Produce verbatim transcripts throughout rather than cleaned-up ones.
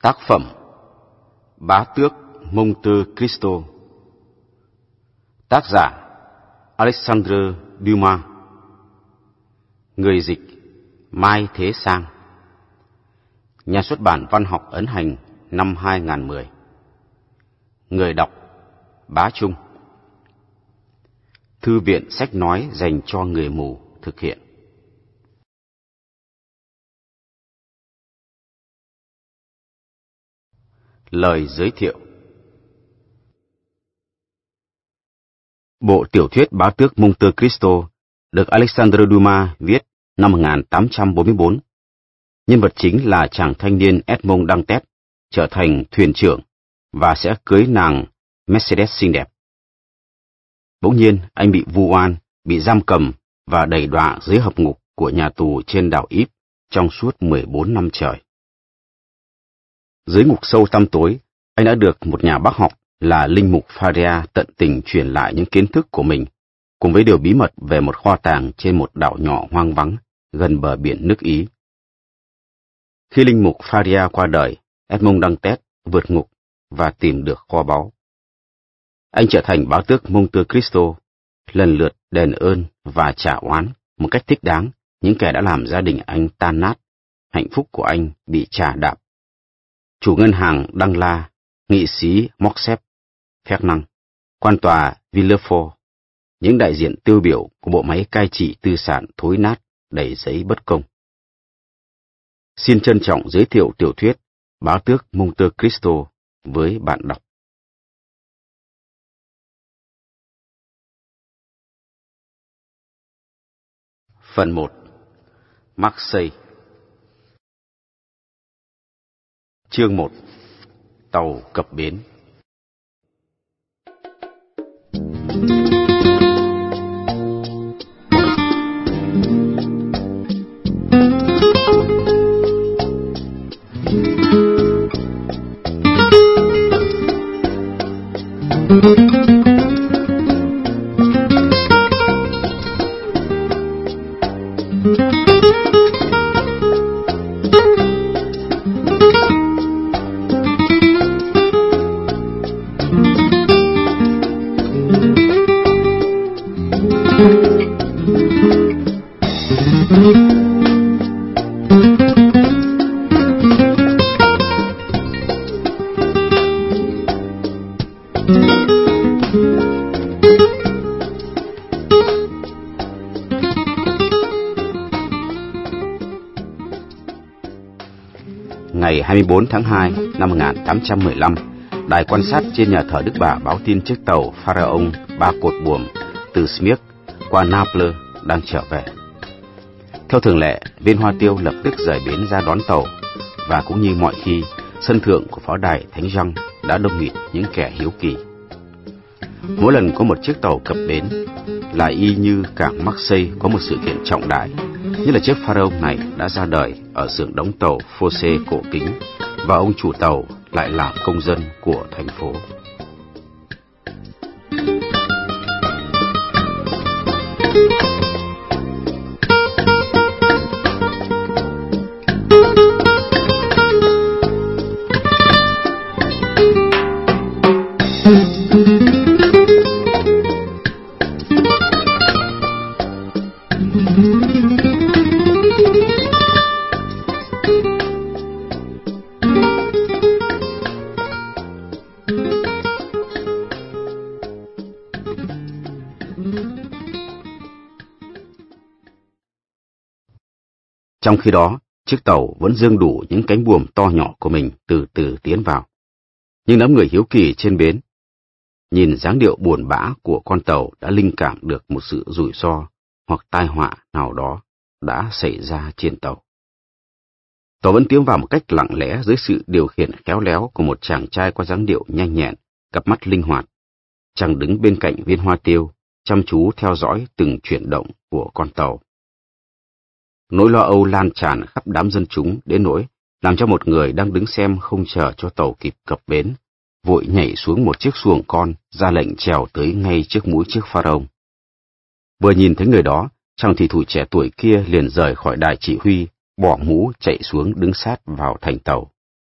Tác phẩm Bá tước Monte Cristo. Tác giả Alexandre Dumas. Người dịch Mai Thế Sang. Nhà xuất bản Văn học Ấn Hành năm hai không một không. Người đọc Bá Trung. Thư viện sách nói dành cho người mù thực hiện. Lời giới thiệu. Bộ tiểu thuyết Bá tước Monte Cristo được Alexandre Dumas viết năm một nghìn tám trăm bốn mươi tư. Nhân vật chính là chàng thanh niên Edmond Dantes trở thành thuyền trưởng và sẽ cưới nàng Mercedes xinh đẹp. Bỗng nhiên anh bị vu oan, bị giam cầm và đày đọa dưới hầm ngục của nhà tù trên đảo Ypres trong suốt mười bốn năm trời. Dưới ngục sâu tăm tối, anh đã được một nhà bác học là linh mục Faria tận tình truyền lại những kiến thức của mình, cùng với điều bí mật về một kho tàng trên một đảo nhỏ hoang vắng gần bờ biển nước Ý. Khi linh mục Faria qua đời, Edmond Dantes vượt ngục và tìm được kho báu. Anh trở thành bá tước Monte Cristo, lần lượt đền ơn và trả oán một cách thích đáng những kẻ đã làm gia đình anh tan nát, hạnh phúc của anh bị trà đạp. Chủ ngân hàng Đăng La, nghị sĩ Morcerf Fernand, quan tòa Villefort, những đại diện tiêu biểu của bộ máy cai trị tư sản thối nát đầy giấy bất công. Xin trân trọng giới thiệu tiểu thuyết Bá tước Monte Cristo với bạn đọc. Phần một. Marseille. Chương một. Tàu cập bến. Ngày hai mươi tư tháng hai năm một nghìn tám trăm mười lăm, đài quan sát trên nhà thờ Đức Bà báo tin chiếc tàu Pharaon ba cột buồm từ Smyrna qua Naples đang trở về. Theo thường lệ, viên hoa tiêu lập tức rời bến ra đón tàu, và cũng như mọi khi, sân thượng của pháo đài Thánh Jean đã đông nghịt những kẻ hiếu kỳ. Mỗi lần có một chiếc tàu cập bến, là y như cảng Marseille có một sự kiện trọng đại, như là chiếc Pharaon này đã ra đời ở xưởng đóng tàu Fosse cổ kính, và ông chủ tàu lại là công dân của thành phố. Trong khi đó, chiếc tàu vẫn dương đủ những cánh buồm to nhỏ của mình từ từ tiến vào. Nhưng đám người hiếu kỳ trên bến, nhìn dáng điệu buồn bã của con tàu đã linh cảm được một sự rủi ro hoặc tai họa nào đó đã xảy ra trên tàu. Tàu vẫn tiến vào một cách lặng lẽ dưới sự điều khiển khéo léo của một chàng trai có dáng điệu nhanh nhẹn, cặp mắt linh hoạt. Chàng đứng bên cạnh viên hoa tiêu, chăm chú theo dõi từng chuyển động của con tàu. Nỗi lo âu lan tràn khắp đám dân chúng đến nỗi làm cho một người đang đứng xem không chờ cho tàu kịp cập bến, vội nhảy xuống một chiếc xuồng con, ra lệnh trèo tới ngay trước mũi chiếc Pharaon. Vừa nhìn thấy người đó, chàng thủy thủ trẻ tuổi kia liền rời khỏi đài chỉ huy, bỏ mũ chạy xuống đứng sát vào thành tàu.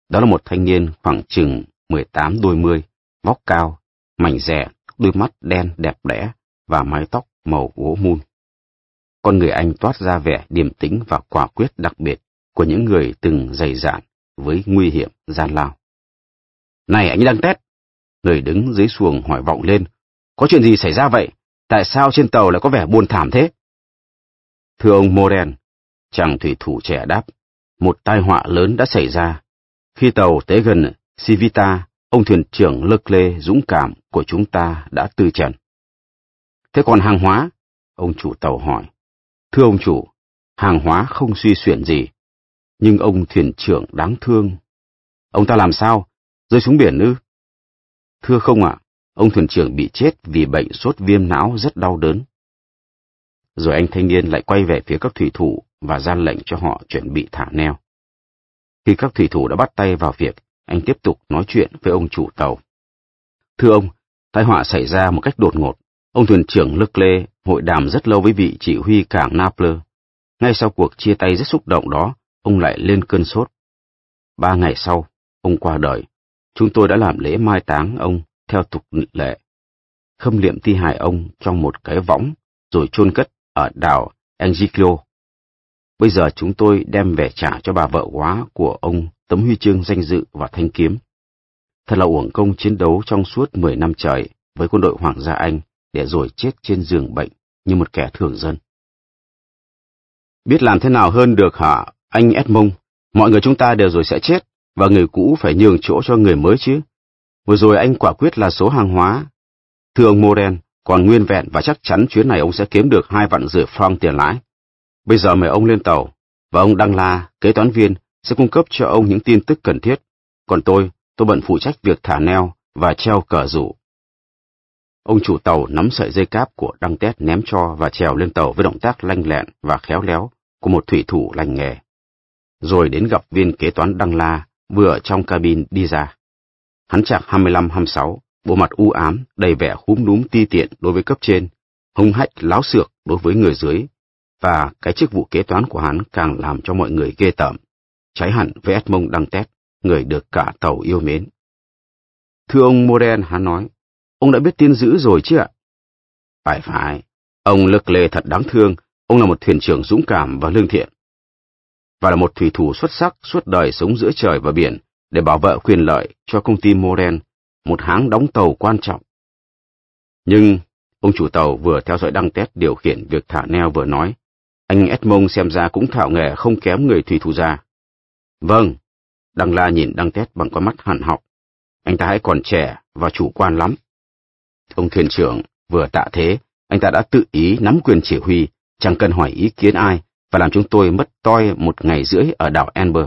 Đó là một thanh niên khoảng chừng mười tám đôi mươi, vóc cao, mảnh dẻ, đôi mắt đen đẹp đẽ và mái tóc màu gỗ mun. Con người anh toát ra vẻ điềm tĩnh và quả quyết đặc biệt của những người từng dày dạn với nguy hiểm gian lao. Này anh Đăng Tét! Người đứng dưới xuồng hỏi vọng lên. Có chuyện gì xảy ra vậy? Tại sao trên tàu lại có vẻ buồn thảm thế? Thưa ông Moren, chàng thủy thủ trẻ đáp, một tai họa lớn đã xảy ra. Khi tàu tới gần Civita, ông thuyền trưởng Leclerc dũng cảm của chúng ta đã từ trần. Thế còn hàng hóa? Ông chủ tàu hỏi. Thưa ông chủ, hàng hóa không suy xuyển gì. Nhưng ông thuyền trưởng đáng thương. Ông ta làm sao? Rơi xuống biển ư? Thưa không ạ, ông thuyền trưởng bị chết vì bệnh sốt viêm não rất đau đớn. Rồi anh thanh niên lại quay về phía các thủy thủ và ra lệnh cho họ chuẩn bị thả neo. Khi các thủy thủ đã bắt tay vào việc, anh tiếp tục nói chuyện với ông chủ tàu. Thưa ông, tai họa xảy ra một cách đột ngột. Ông thuyền trưởng Leclerc hội đàm rất lâu với vị chỉ huy cảng Naples. Ngay sau cuộc chia tay rất xúc động đó, ông lại lên cơn sốt. Ba ngày sau, ông qua đời. Chúng tôi đã làm lễ mai táng ông theo tục lệ, khâm liệm thi hài ông trong một cái võng, rồi chôn cất ở đảo Angiclo. Bây giờ chúng tôi đem về trả cho bà vợ quá của ông tấm huy chương danh dự và thanh kiếm. Thật là uổng công chiến đấu trong suốt mười năm trời với quân đội Hoàng gia Anh để rồi chết trên giường bệnh như một kẻ thường dân. Biết làm thế nào hơn được hả, anh Edmond? Mọi người chúng ta đều rồi sẽ chết, và người cũ phải nhường chỗ cho người mới chứ. Vừa rồi anh quả quyết là số hàng hóa. Thưa ông Moren, còn nguyên vẹn và chắc chắn chuyến này ông sẽ kiếm được hai vạn rưỡi franc tiền lãi. Bây giờ mời ông lên tàu, và ông Đăng La, kế toán viên, sẽ cung cấp cho ông những tin tức cần thiết. Còn tôi, tôi bận phụ trách việc thả neo và treo cờ rủ. Ông chủ tàu nắm sợi dây cáp của Đăng Tét ném cho và trèo lên tàu với động tác lanh lẹn và khéo léo của một thủy thủ lành nghề. Rồi đến gặp viên kế toán Đăng La vừa ở trong cabin đi ra. Hắn chạc hai mươi lăm hai mươi sáu, bộ mặt u ám, đầy vẻ húm núm ti tiện đối với cấp trên, hung hách láo xược đối với người dưới, và cái chức vụ kế toán của hắn càng làm cho mọi người ghê tởm, trái hẳn với Edmond Đăng Tét, người được cả tàu yêu mến. Thưa ông Moren, hắn nói, ông đã biết tin dữ rồi chứ ạ? Phải phải, ông Leclerc thật đáng thương, ông là một thuyền trưởng dũng cảm và lương thiện, và là một thủy thủ xuất sắc suốt đời sống giữa trời và biển để bảo vệ quyền lợi cho công ty Moren, một hãng đóng tàu quan trọng. Nhưng, ông chủ tàu vừa theo dõi Đăng Tét điều khiển việc thả neo vừa nói, anh Edmond xem ra cũng thạo nghề không kém người thủy thủ già. Vâng, Đăng La nhìn Đăng Tét bằng con mắt hằn học. Anh ta hãy còn trẻ và chủ quan lắm. Ông thuyền trưởng vừa tạ thế, anh ta đã tự ý nắm quyền chỉ huy, chẳng cần hỏi ý kiến ai, và làm chúng tôi mất toi một ngày rưỡi ở đảo Amber.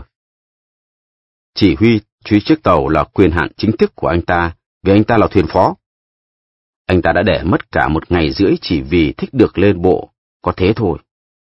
Chỉ huy chuyến chiếc tàu là quyền hạn chính thức của anh ta, vì anh ta là thuyền phó. Anh ta đã để mất cả một ngày rưỡi chỉ vì thích được lên bộ, có thế thôi.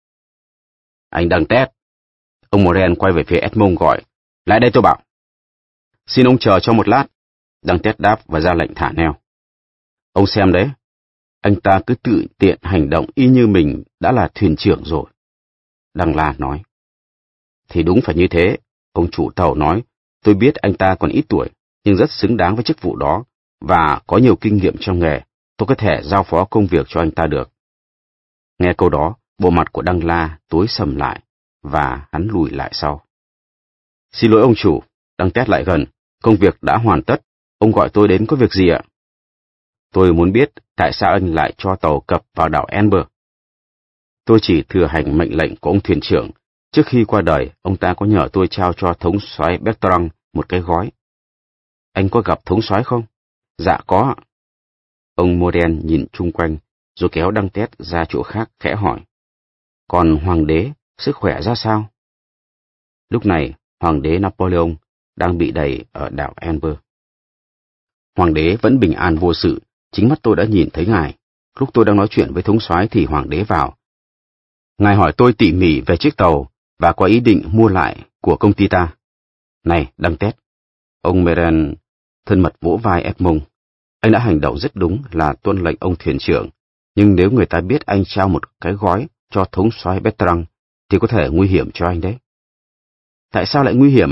Anh Đăng Tét. Ông Moren quay về phía Edmond gọi, lại đây tôi bảo. Xin ông chờ cho một lát. Đăng Tét đáp và ra lệnh thả neo. Ông xem đấy, anh ta cứ tự tiện hành động y như mình đã là thuyền trưởng rồi. Đăng La nói. Thì đúng phải như thế, ông chủ tàu nói, tôi biết anh ta còn ít tuổi, nhưng rất xứng đáng với chức vụ đó, và có nhiều kinh nghiệm trong nghề, tôi có thể giao phó công việc cho anh ta được. Nghe câu đó, bộ mặt của Đăng La tối sầm lại, và hắn lùi lại sau. Xin lỗi ông chủ, Đăng Tét lại gần, công việc đã hoàn tất, ông gọi tôi đến có việc gì ạ? Tôi muốn biết tại sao anh lại cho tàu cập vào đảo Amber. Tôi chỉ thừa hành mệnh lệnh của ông thuyền trưởng. Trước khi qua đời, ông ta có nhờ tôi trao cho thống soái Bertrand một cái gói. Anh có gặp thống soái không? Dạ có. Ông Moren nhìn chung quanh, rồi kéo Đăng Tét ra chỗ khác khẽ hỏi. Còn hoàng đế, sức khỏe ra sao? Lúc này, hoàng đế Napoleon đang bị đày ở đảo Amber. Hoàng đế vẫn bình an vô sự, chính mắt tôi đã nhìn thấy ngài. Lúc tôi đang nói chuyện với thống soái thì hoàng đế vào. Ngài hỏi tôi tỉ mỉ về chiếc tàu và có ý định mua lại của công ty ta. Này, Đăng Tét. Ông Moren thân mật vỗ vai Edmond. Anh đã hành động rất đúng là tuân lệnh ông thuyền trưởng, nhưng nếu người ta biết anh trao một cái gói cho thống soái Bertrand thì có thể nguy hiểm cho anh đấy. Tại sao lại nguy hiểm ạ? À?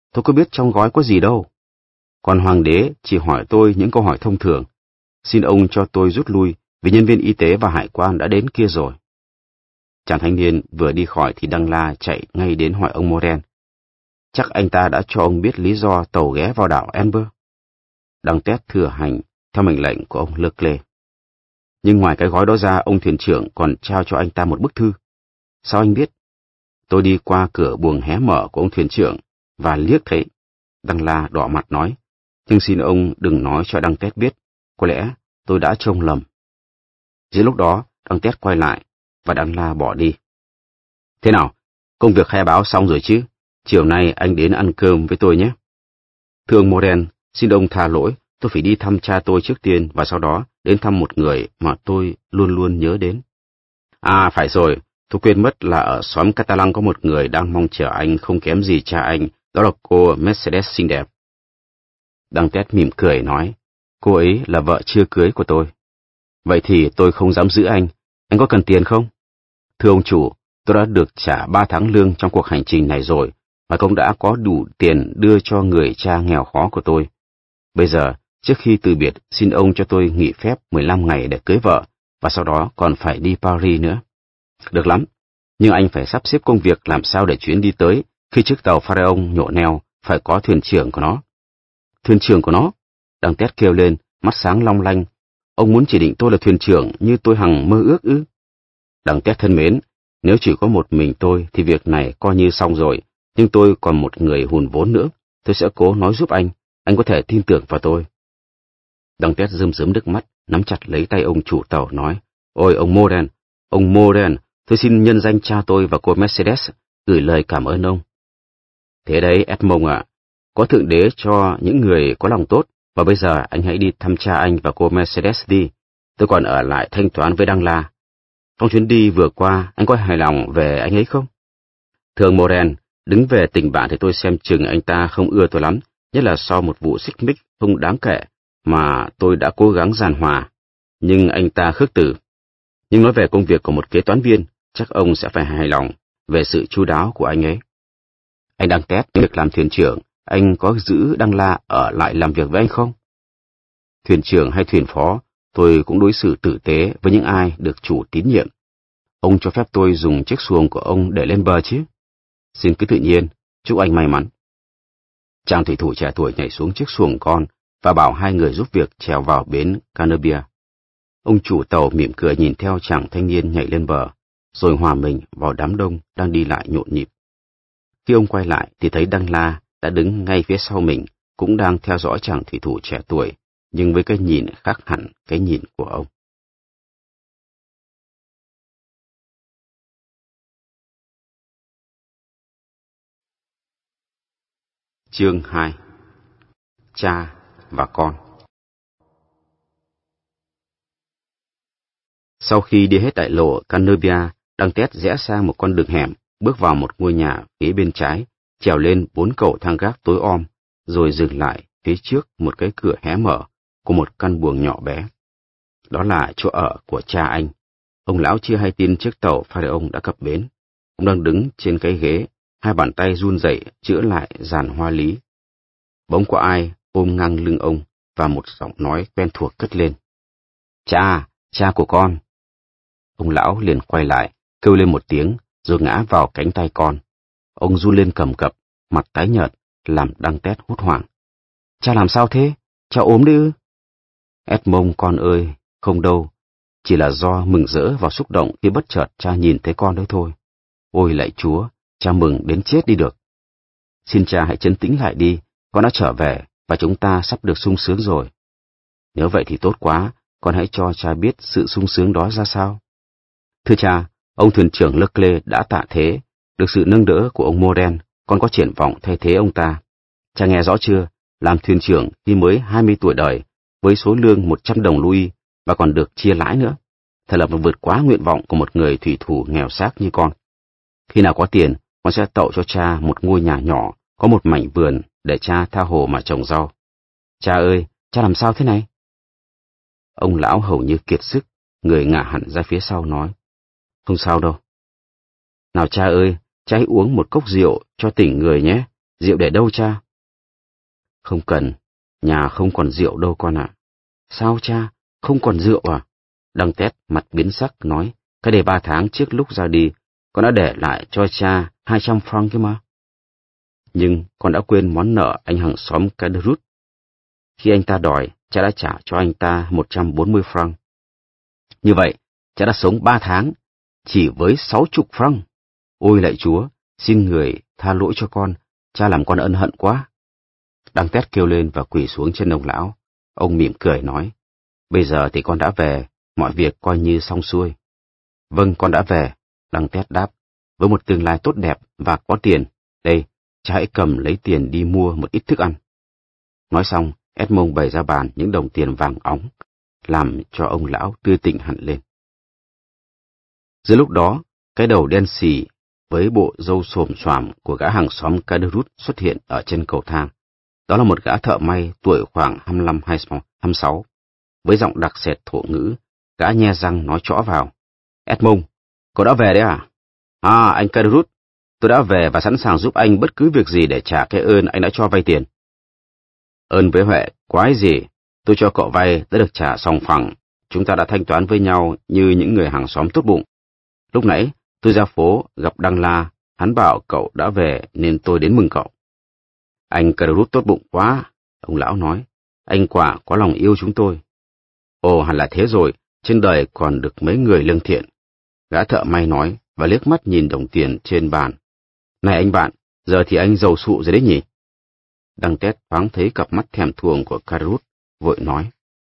tôi có biết trong gói có gì đâu. Còn hoàng đế chỉ hỏi tôi những câu hỏi thông thường. Xin ông cho tôi rút lui vì nhân viên y tế và hải quan đã đến kia rồi. Chàng thanh niên vừa đi khỏi thì Đăng La chạy ngay đến hỏi ông Moren. Chắc anh ta đã cho ông biết lý do tàu ghé vào đảo Amber. Đăng Tét thừa hành theo mệnh lệnh của ông Leclerc. Nhưng ngoài cái gói đó ra, ông thuyền trưởng còn trao cho anh ta một bức thư. Sao anh biết? Tôi đi qua cửa buồng hé mở của ông thuyền trưởng và liếc thấy. Đăng La đỏ mặt nói, nhưng xin ông đừng nói cho Đăng Tét biết, có lẽ tôi đã trông lầm. Giữa lúc đó, Đăng Tét quay lại và Đăng La bỏ đi. Thế nào, công việc khai báo xong rồi chứ? Chiều nay anh đến ăn cơm với tôi nhé. Thưa ông Moren, xin ông tha lỗi, tôi phải đi thăm cha tôi trước tiên và sau đó đến thăm một người mà tôi luôn luôn nhớ đến. À phải rồi, tôi quên mất là ở xóm Catalan có một người đang mong chờ anh không kém gì cha anh, đó là cô Mercedes xinh đẹp. Đăng Tét mỉm cười nói, cô ấy là vợ chưa cưới của tôi. Vậy thì tôi không dám giữ anh, anh có cần tiền không? Thưa ông chủ, tôi đã được trả ba tháng lương trong cuộc hành trình này rồi, và cũng đã có đủ tiền đưa cho người cha nghèo khó của tôi. Bây giờ, trước khi từ biệt, xin ông cho tôi nghỉ phép mười lăm ngày để cưới vợ, và sau đó còn phải đi Paris nữa. Được lắm, nhưng anh phải sắp xếp công việc làm sao để chuyến đi tới, khi chiếc tàu Pharaoh nhổ neo, phải có thuyền trưởng của nó. Thuyền trưởng của nó? Đăng Tét kêu lên, mắt sáng long lanh. Ông muốn chỉ định tôi là thuyền trưởng như tôi hằng mơ ước ư? Đăng Tét thân mến, nếu chỉ có một mình tôi thì việc này coi như xong rồi, nhưng tôi còn một người hùn vốn nữa, tôi sẽ cố nói giúp anh, anh có thể tin tưởng vào tôi. Đăng Tét rơm rớm nước mắt, nắm chặt lấy tay ông chủ tàu nói, ôi ông Moren, ông Moren, tôi xin nhân danh cha tôi và cô Mercedes gửi lời cảm ơn ông. Thế đấy Edmond ạ, có thượng đế cho những người có lòng tốt, và bây giờ anh hãy đi thăm cha anh và cô Mercedes đi, tôi còn ở lại thanh toán với Đăng La. Trong chuyến đi vừa qua, anh có hài lòng về anh ấy không? Thưa ông Moren, đứng về tình bạn thì tôi xem chừng anh ta không ưa tôi lắm, nhất là sau một vụ xích mích không đáng kể mà tôi đã cố gắng giàn hòa, nhưng anh ta khước từ. Nhưng nói về công việc của một kế toán viên, chắc ông sẽ phải hài lòng về sự chu đáo của anh ấy. Anh Đăng Tét việc làm thuyền trưởng, anh có giữ Đăng La ở lại làm việc với anh không? Thuyền trưởng hay thuyền phó, tôi cũng đối xử tử tế với những ai được chủ tín nhiệm. Ông cho phép tôi dùng chiếc xuồng của ông để lên bờ chứ? Xin cứ tự nhiên, chúc anh may mắn. Chàng thủy thủ trẻ tuổi nhảy xuống chiếc xuồng con và bảo hai người giúp việc trèo vào bến Canobia. Ông chủ tàu mỉm cười nhìn theo chàng thanh niên nhảy lên bờ, rồi hòa mình vào đám đông đang đi lại nhộn nhịp. Khi ông quay lại thì thấy Đăng La đã đứng ngay phía sau mình, cũng đang theo dõi chàng thủy thủ trẻ tuổi, nhưng với cái nhìn khác hẳn cái nhìn của ông. Chương hai. Cha và con. Sau khi đi hết đại lộ Canobia, Đăng Tét rẽ sang một con đường hẻm, bước vào một ngôi nhà phía bên trái, trèo lên bốn cầu thang gác tối om, rồi dừng lại phía trước một cái cửa hé mở của một căn buồng nhỏ bé. Đó là chỗ ở của cha anh. Ông lão chưa hay tin chiếc tàu Pharaoh đã cập bến. Ông đang đứng trên cái ghế, hai bàn tay run rẩy chữa lại dàn hoa lý. Bỗng có ai ôm ngang lưng ông và một giọng nói quen thuộc cất lên. Cha, cha của con. Ông lão liền quay lại, kêu lên một tiếng, rồi ngã vào cánh tay con. Ông run lên cầm cập, mặt tái nhợt, làm Đăng Tét hốt hoảng. Cha làm sao thế? Cha ốm đấy ư? Edmond con ơi, không đâu, chỉ là do mừng rỡ và xúc động khi bất chợt cha nhìn thấy con đấy thôi. Ôi lạy Chúa, cha mừng đến chết đi được. Xin cha hãy trấn tĩnh lại đi, con đã trở về và chúng ta sắp được sung sướng rồi. Nếu vậy thì tốt quá, con hãy cho cha biết sự sung sướng đó ra sao. Thưa cha, ông thuyền trưởng Leclerc đã tạ thế, được sự nâng đỡ của ông Moren, con có triển vọng thay thế ông ta. Cha nghe rõ chưa, làm thuyền trưởng khi mới hai mươi tuổi đời, với số lương một trăm đồng Louis và còn được chia lãi nữa. Thật là vượt quá nguyện vọng của một người thủy thủ nghèo xác như con. Khi nào có tiền, con sẽ tậu cho cha một ngôi nhà nhỏ, có một mảnh vườn để cha tha hồ mà trồng rau. Cha ơi, cha làm sao thế này? Ông lão hầu như kiệt sức, người ngả hẳn ra phía sau nói. Không sao đâu. Nào cha ơi, cha hãy uống một cốc rượu cho tỉnh người nhé, Rượu để đâu cha? Không cần, nhà không còn rượu đâu con ạ. Sao cha, không còn rượu à? Đăng Tét mặt biến sắc nói, cái đây ba tháng trước lúc ra đi, con đã để lại cho cha hai trăm franc kia mà. Nhưng con đã quên món nợ anh hàng xóm Caderousse. Khi anh ta đòi, cha đã trả cho anh ta một trăm bốn mươi franc. Như vậy, cha đã sống ba tháng, chỉ với sáu chục franc. Ôi lạy Chúa, xin người tha lỗi cho con, cha làm con ân hận quá. Đăng Tét kêu lên và quỳ xuống chân ông lão. Ông mỉm cười nói, bây giờ thì con đã về, mọi việc coi như xong xuôi. Vâng, con đã về, Đăng Tét đáp, với một tương lai tốt đẹp và có tiền. Đây, cha hãy cầm lấy tiền đi mua một ít thức ăn. Nói xong, Edmond bày ra bàn những đồng tiền vàng óng, làm cho ông lão tươi tỉnh hẳn lên. Giữa lúc đó, cái đầu đen xì với bộ râu xồm xoàm của gã hàng xóm Caderousse xuất hiện ở chân cầu thang. Đó là một gã thợ may tuổi khoảng hai mươi lăm hai mươi sáu. Với giọng đặc sệt thổ ngữ, gã nhe răng nói chõ vào. Edmond, cậu đã về đấy à? À, anh Caderousse, tôi đã về và sẵn sàng giúp anh bất cứ việc gì để trả cái ơn anh đã cho vay tiền. Ơn với Huệ, quái gì, tôi cho cậu vay đã được trả sòng phẳng, chúng ta đã thanh toán với nhau như những người hàng xóm tốt bụng. Lúc nãy, tôi ra phố gặp Đăng La, hắn bảo cậu đã về nên tôi đến mừng cậu. Anh Caderousse tốt bụng quá, ông lão nói, anh quả có lòng yêu chúng tôi. Ồ, hẳn là thế rồi, trên đời còn được mấy người lương thiện. Gã thợ may nói và liếc mắt nhìn đồng tiền trên bàn. Này anh bạn, giờ thì anh giàu sụ rồi đấy nhỉ? Đăng Tét thoáng thấy cặp mắt thèm thuồng của Caderousse, vội nói.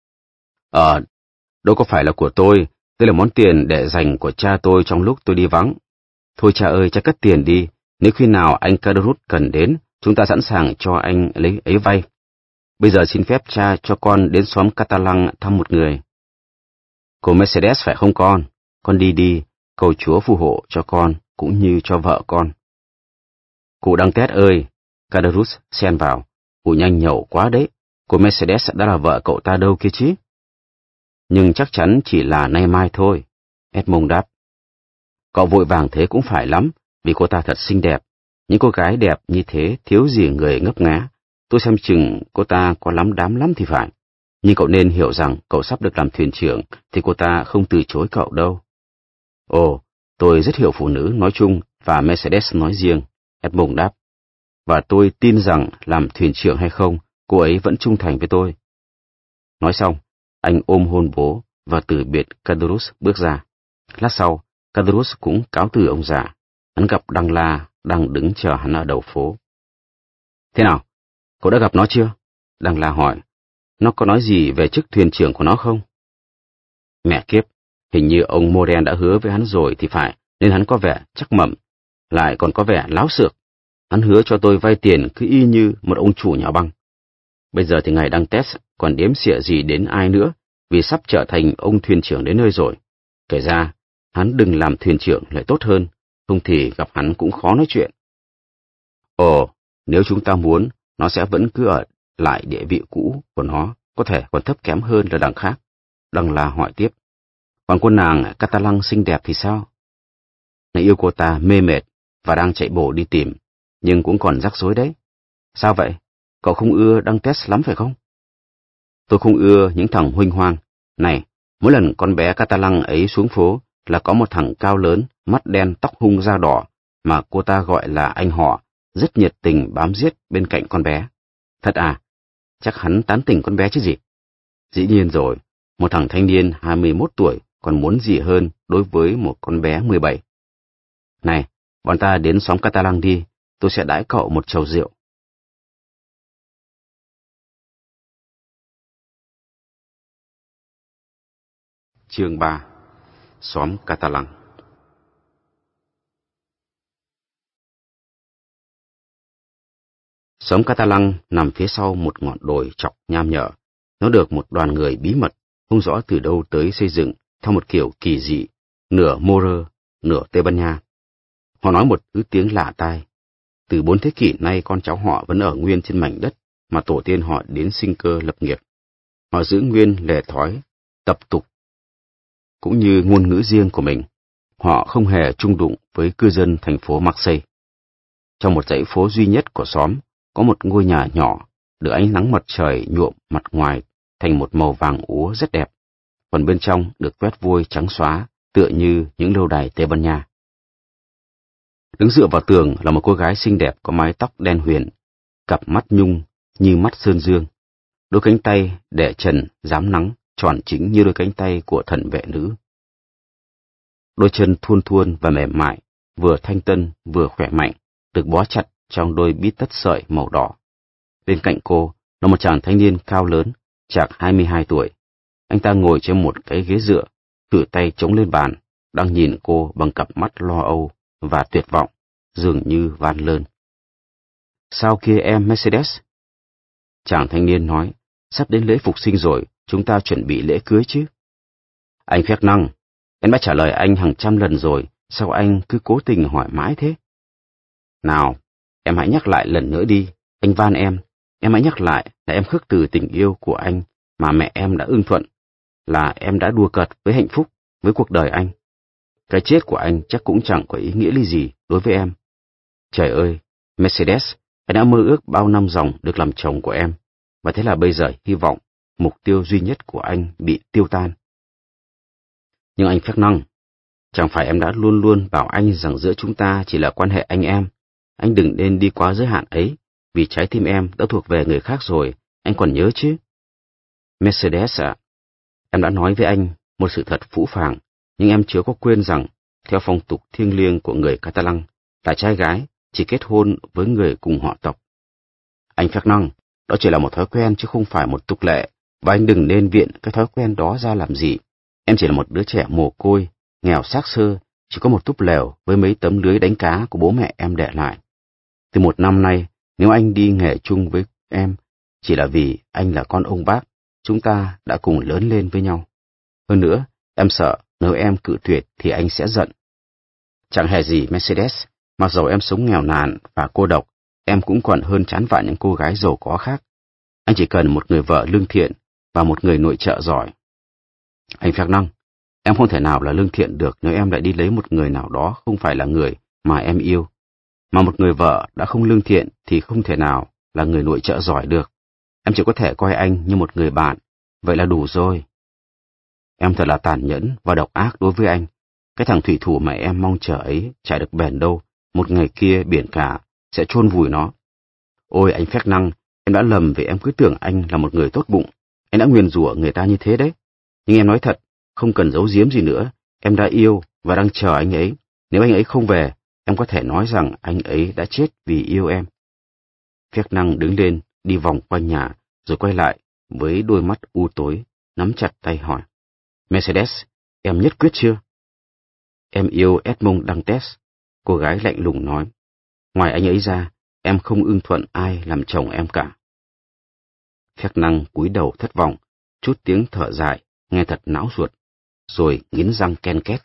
Ờ, đâu có phải là của tôi, đây là món tiền để dành của cha tôi trong lúc tôi đi vắng. Thôi cha ơi, cha cất tiền đi, nếu khi nào anh Caderousse cần đến, chúng ta sẵn sàng cho anh lấy ấy vay. Bây giờ xin phép cha cho con đến xóm Catalan thăm một người. Cô Mercedes phải không con? Con đi đi, cầu Chúa phù hộ cho con, cũng như cho vợ con. Cụ Đăng Tét ơi, Caderousse xen vào, cụ nhanh nhẩu quá đấy, cô Mercedes đã là vợ cậu ta đâu kia chứ? Nhưng chắc chắn chỉ là nay mai thôi, Edmond đáp. Cậu vội vàng thế cũng phải lắm, vì cô ta thật xinh đẹp. Những cô gái đẹp như thế thiếu gì người ngấp nghé. Tôi xem chừng cô ta có lắm đám lắm thì phải. Nhưng cậu nên hiểu rằng cậu sắp được làm thuyền trưởng, thì cô ta không từ chối cậu đâu. Ồ, tôi rất hiểu phụ nữ nói chung và Mercedes nói riêng, Edmond đáp. Và tôi tin rằng làm thuyền trưởng hay không, cô ấy vẫn trung thành với tôi. Nói xong, anh ôm hôn bố và từ biệt Caderousse bước ra. Lát sau, Caderousse cũng cáo từ ông già. Hắn gặp Đăng La đang đứng chờ hắn ở đầu phố. Thế nào? Cậu đã gặp nó chưa? Đăng La hỏi. Nó có nói gì về chức thuyền trưởng của nó không? Mẹ kiếp, hình như ông Morel đã hứa với hắn rồi thì phải, nên hắn có vẻ chắc mẩm, lại còn có vẻ láo xược. Hắn hứa cho tôi vay tiền cứ y như một ông chủ nhà băng. Bây giờ thì ngài Đăng Test còn đếm xỉa gì đến ai nữa, vì sắp trở thành ông thuyền trưởng đến nơi rồi. Kể ra, hắn đừng làm thuyền trưởng lại tốt hơn, không thì gặp hắn cũng khó nói chuyện. Ồ, nếu chúng ta muốn, nó sẽ vẫn cứ ở lại địa vị cũ của nó, có thể còn thấp kém hơn là đằng khác. Đăng La hỏi tiếp. Còn cô nàng Catalan xinh đẹp thì sao? Nàng yêu cô ta mê mệt và đang chạy bộ đi tìm, nhưng cũng còn rắc rối đấy. Sao vậy? Cậu không ưa Đăng Test lắm phải không? Tôi không ưa những thằng huênh hoang. Này, mỗi lần con bé Catalan ấy xuống phố là có một thằng cao lớn, mắt đen tóc hung da đỏ, mà cô ta gọi là anh họ, rất nhiệt tình bám giết bên cạnh con bé. Thật à? Chắc hắn tán tỉnh con bé chứ gì? Dĩ nhiên rồi, một thằng thanh niên hai mươi mốt tuổi còn muốn gì hơn đối với một con bé mười bảy. Này, bọn ta đến xóm Catalan đi, tôi sẽ đãi cậu một chầu rượu. Chương ba. Xóm Catalan. Xóm Catalan nằm phía sau một ngọn đồi chọc nham nhở. Nó được một đoàn người bí mật, không rõ từ đâu tới xây dựng theo một kiểu kỳ dị, nửa Morer, nửa Tây Ban Nha. Họ nói một thứ tiếng lạ tai. Từ bốn thế kỷ nay con cháu họ vẫn ở nguyên trên mảnh đất mà tổ tiên họ đến sinh cơ lập nghiệp. Họ giữ nguyên lề thói, tập tục, cũng như ngôn ngữ riêng của mình. Họ không hề chung đụng với cư dân thành phố Marseille. Trong một dãy phố duy nhất của xóm, có một ngôi nhà nhỏ, được ánh nắng mặt trời nhuộm mặt ngoài thành một màu vàng úa rất đẹp, còn bên trong được quét vôi trắng xóa, tựa như những lâu đài Tây Ban Nha. Đứng dựa vào tường là một cô gái xinh đẹp có mái tóc đen huyền, cặp mắt nhung như mắt sơn dương, đôi cánh tay để trần rám nắng tròn chính như đôi cánh tay của thần vệ nữ. Đôi chân thuôn thuôn và mềm mại, vừa thanh tân vừa khỏe mạnh, được bó chặt trong đôi bít tất sợi màu đỏ. Bên cạnh cô là một chàng thanh niên cao lớn, chạc hai mươi hai tuổi. Anh ta ngồi trên một cái ghế dựa, cử tay chống lên bàn, đang nhìn cô bằng cặp mắt lo âu và tuyệt vọng, dường như van lơn. Sao kia em Mercedes? Chàng thanh niên nói, sắp đến lễ phục sinh rồi, chúng ta chuẩn bị lễ cưới chứ. Anh Fernand, em đã trả lời anh hàng trăm lần rồi, sao anh cứ cố tình hỏi mãi thế? Nào, em hãy nhắc lại lần nữa đi, anh van em. Em hãy nhắc lại là em khước từ tình yêu của anh mà mẹ em đã ưng thuận, là em đã đùa cợt với hạnh phúc, với cuộc đời anh. Cái chết của anh chắc cũng chẳng có ý nghĩa gì đối với em. Trời ơi, Mercedes, anh đã mơ ước bao năm dòng được làm chồng của em, và thế là bây giờ hy vọng, mục tiêu duy nhất của anh bị tiêu tan. Nhưng anh Fernand, chẳng phải em đã luôn luôn bảo anh rằng giữa chúng ta chỉ là quan hệ anh em. Anh đừng nên đi quá giới hạn ấy, vì trái tim em đã thuộc về người khác rồi, anh còn nhớ chứ? Mercedes ạ, em đã nói với anh một sự thật phũ phàng, nhưng em chưa có quên rằng, theo phong tục thiêng liêng của người Catalan, là trai gái chỉ kết hôn với người cùng họ tộc. Anh Fernand, đó chỉ là một thói quen chứ không phải một tục lệ, và anh đừng nên viện cái thói quen đó ra làm gì. Em chỉ là một đứa trẻ mồ côi, nghèo xác xơ, chỉ có một túp lều với mấy tấm lưới đánh cá của bố mẹ em để lại. Từ một năm nay, nếu anh đi nghề chung với em, chỉ là vì anh là con ông bác, chúng ta đã cùng lớn lên với nhau. Hơn nữa, em sợ nếu em cự tuyệt thì anh sẽ giận. Chẳng hề gì Mercedes, mặc dầu em sống nghèo nàn và cô độc, em cũng còn hơn chán vạn những cô gái giàu có khác. Anh chỉ cần một người vợ lương thiện và một người nội trợ giỏi. Anh Fernand, em không thể nào là lương thiện được nếu em lại đi lấy một người nào đó không phải là người mà em yêu. Mà một người vợ đã không lương thiện thì không thể nào là người nội trợ giỏi được. Em chỉ có thể coi anh như một người bạn, vậy là đủ rồi. Em thật là tàn nhẫn và độc ác đối với anh. Cái thằng thủy thủ mà em mong chờ ấy chả được bền đâu, một ngày kia biển cả sẽ chôn vùi nó. Ôi anh Fernand, em đã lầm vì em cứ tưởng anh là một người tốt bụng. Anh đã nguyền rủa người ta như thế đấy. Nhưng em nói thật, không cần giấu giếm gì nữa, em đã yêu và đang chờ anh ấy. Nếu anh ấy không về, em có thể nói rằng anh ấy đã chết vì yêu em. Fernand đứng lên, đi vòng quanh nhà, rồi quay lại với đôi mắt u tối, nắm chặt tay hỏi. Mercedes, em nhất quyết chưa? Em yêu Edmond Dantes, cô gái lạnh lùng nói. Ngoài anh ấy ra, em không ưng thuận ai làm chồng em cả. Fernand cúi đầu thất vọng, chút tiếng thở dài, nghe thật não ruột, rồi nghiến răng ken két.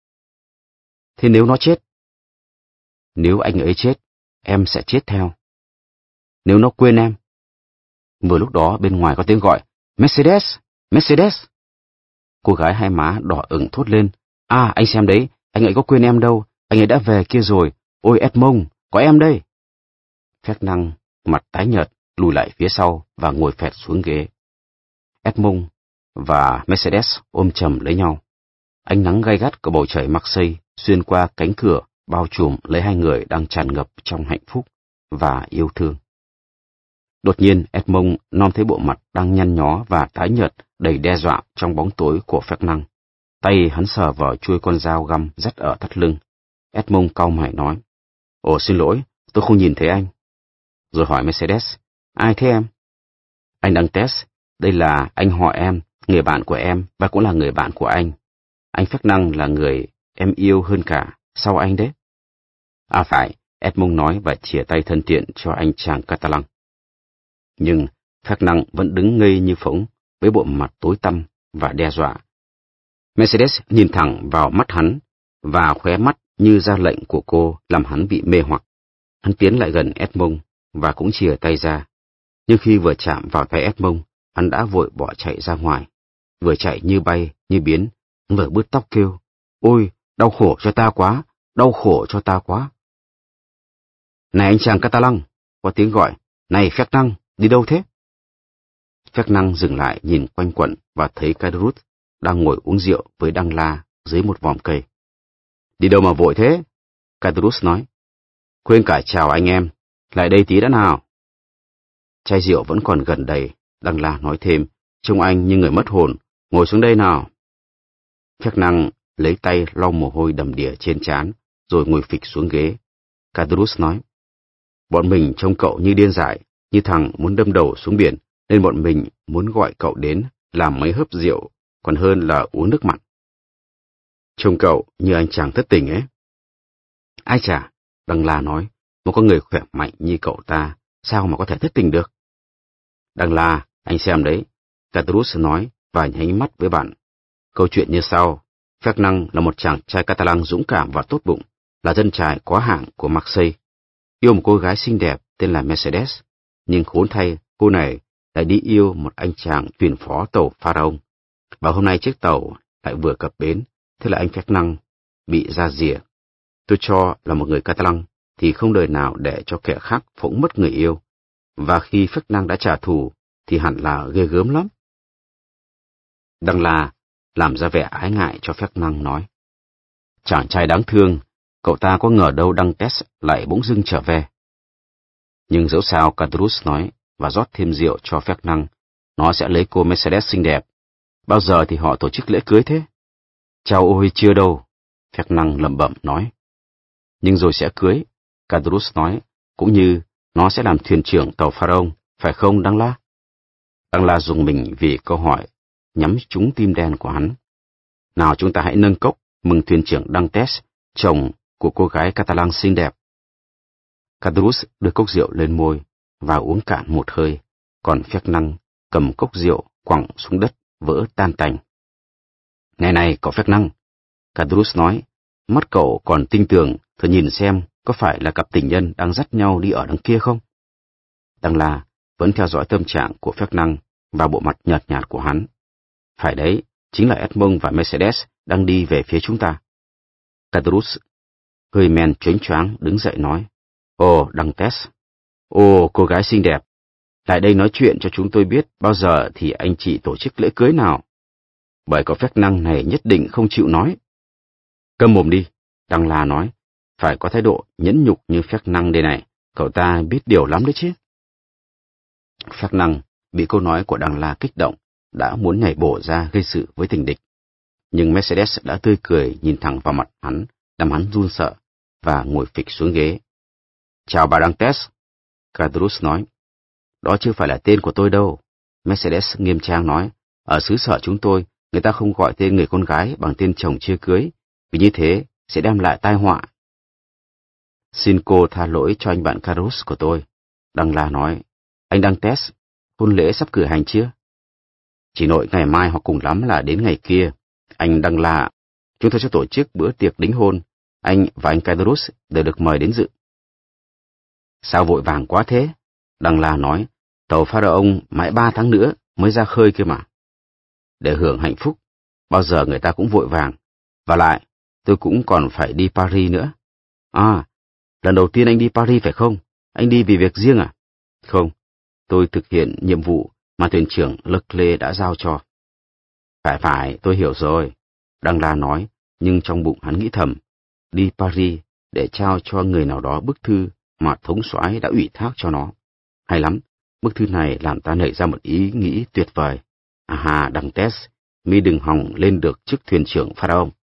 Thế nếu nó chết? Nếu anh ấy chết, em sẽ chết theo. Nếu nó quên em? Vừa lúc đó bên ngoài có tiếng gọi, Mercedes, Mercedes. Cô gái hai má đỏ ửng thốt lên, à anh xem đấy, anh ấy có quên em đâu, anh ấy đã về kia rồi, ôi Edmond, có em đây. Fernand mặt tái nhợt lùi lại phía sau và ngồi phẹt xuống ghế. Edmond và Mercedes ôm chầm lấy nhau. Ánh nắng gay gắt của bầu trời Marseille xuyên qua cánh cửa bao trùm lấy hai người đang tràn ngập trong hạnh phúc và yêu thương. Đột nhiên Edmond nom thấy bộ mặt đang nhăn nhó và tái nhợt đầy đe dọa trong bóng tối của Fernand. Tay hắn sờ vào chuôi con dao găm dắt ở thắt lưng. Edmond cau mày nói, ồ xin lỗi, tôi không nhìn thấy anh. Rồi hỏi Mercedes, ai thế em? Anh Dantes, đây là anh họ em, người bạn của em và cũng là người bạn của anh. Anh Fernand là người em yêu hơn cả, sau anh đấy. À phải, Edmond nói và chìa tay thân thiện cho anh chàng Catalan. Nhưng Fernand vẫn đứng ngây như phỗng với bộ mặt tối tăm và đe dọa. Mercedes nhìn thẳng vào mắt hắn và khóe mắt như ra lệnh của cô làm hắn bị mê hoặc. Hắn tiến lại gần Edmond và cũng chìa tay ra. Nhưng khi vừa chạm vào tay Edmond, hắn đã vội bỏ chạy ra ngoài. Vừa chạy như bay, như biến, hắn vừa bứt tóc kêu, ôi, đau khổ cho ta quá, đau khổ cho ta quá. Này anh chàng Catalan, có tiếng gọi, này phép năng, đi đâu thế? Phép năng dừng lại nhìn quanh quẩn và thấy Cadrus đang ngồi uống rượu với Đăng La dưới một vòm cây. Đi đâu mà vội thế? Cadrus nói. Quên cả chào anh em, lại đây tí đã nào. Chai rượu vẫn còn gần đầy, Đăng La nói thêm, trông anh như người mất hồn, ngồi xuống đây nào. Phép năng lấy tay lau mồ hôi đầm đìa trên trán, rồi ngồi phịch xuống ghế. Cadrus nói, bọn mình trông cậu như điên dại, như thằng muốn đâm đầu xuống biển, nên bọn mình muốn gọi cậu đến làm mấy hớp rượu, còn hơn là uống nước mặn. Trông cậu như anh chàng thất tình ấy. Ai chả, Đăng La nói, một con người khỏe mạnh như cậu ta, sao mà có thể thất tình được? Đăng La, anh xem đấy, Cadrus nói và nháy mắt với bạn. Câu chuyện như sau, Phép năng là một chàng trai Catalan dũng cảm và tốt bụng, là dân trai có hạng của Marseille, yêu một cô gái xinh đẹp tên là Mercedes, nhưng khốn thay cô này lại đi yêu một anh chàng thuyền phó tàu Pharaon, và hôm nay chiếc tàu lại vừa cập bến, thế là anh Phép năng bị ra rìa. Tôi cho là một người Catalan thì không đời nào để cho kẻ khác phỗng mất người yêu, và khi Phép năng đã trả thù thì hẳn là ghê gớm lắm. Đăng La làm ra vẻ ái ngại cho Phép năng nói, chàng trai đáng thương, cậu ta có ngờ đâu Đăng Tess lại bỗng dưng trở về. Nhưng dẫu sao, Cadrus nói và rót thêm rượu cho Phép năng, nó sẽ lấy cô Mercedes xinh đẹp. Bao giờ thì họ tổ chức lễ cưới thế? Chao ôi, chưa đâu, Phép năng lẩm bẩm nói. Nhưng rồi sẽ cưới, Cadrus nói, cũng như nó sẽ làm thuyền trưởng tàu Pharaon, phải không Đăng La? Đăng La rùng mình vì câu hỏi nhắm trúng tim đen của hắn. Nào chúng ta hãy nâng cốc mừng thuyền trưởng Đăng Tess, chồng của cô gái Catalan xinh đẹp. Cadrus đưa cốc rượu lên môi và uống cạn một hơi, còn Phép năng cầm cốc rượu quẳng xuống đất vỡ tan tành. Này này, cậu Phép năng, Cadrus nói, mắt cậu còn tinh tường, thử nhìn xem có phải là cặp tình nhân đang dắt nhau đi ở đằng kia không? Đăng La vẫn theo dõi tâm trạng của Phép năng và bộ mặt nhợt nhạt của hắn. Phải đấy, chính là Edmond và Mercedes đang đi về phía chúng ta. Cadrus hơi men choáng choáng đứng dậy nói, ồ, Đăng Tess, ồ, cô gái xinh đẹp, lại đây nói chuyện cho chúng tôi biết bao giờ thì anh chị tổ chức lễ cưới nào. Bởi có Phép năng này nhất định không chịu nói. Câm mồm đi, Đăng La nói, phải có thái độ nhẫn nhục như Phép năng đây này, cậu ta biết điều lắm đấy chứ. Phép năng bị câu nói của Đăng La kích động, đã muốn nhảy bổ ra gây sự với tình địch. Nhưng Mercedes đã tươi cười nhìn thẳng vào mặt hắn, làm hắn run sợ, và ngồi phịch xuống ghế. Chào bà Đăng Tess, Cadrus nói. Đó chưa phải là tên của tôi đâu, Mercedes nghiêm trang nói. Ở xứ sở chúng tôi, người ta không gọi tên người con gái bằng tên chồng chưa cưới, vì như thế sẽ đem lại tai họa. Xin cô tha lỗi cho anh bạn Cadrus của tôi, Đăng La nói. Anh Đăng Tess, hôn lễ sắp cử hành chưa? Chỉ nội ngày mai hoặc cùng lắm là đến ngày kia. Anh Đăng La, chúng tôi sẽ tổ chức bữa tiệc đính hôn. Anh và anh Cadrus đều được mời đến dự. Sao vội vàng quá thế? Đăng La nói, tàu Pharaon mãi ba tháng nữa mới ra khơi kia mà. Để hưởng hạnh phúc, bao giờ người ta cũng vội vàng. Và lại, tôi cũng còn phải đi Paris nữa. À, lần đầu tiên anh đi Paris phải không? Anh đi vì việc riêng à? Không, tôi thực hiện nhiệm vụ mà thuyền trưởng Leclerc đã giao cho. Phải phải, tôi hiểu rồi, Đăng La nói, nhưng trong bụng hắn nghĩ thầm, đi Paris để trao cho người nào đó bức thư mà thống soái đã ủy thác cho nó. Hay lắm, bức thư này làm ta nảy ra một ý nghĩ tuyệt vời. À ha, Đăng Tess, mi đừng hòng lên được chức thuyền trưởng Pharaon.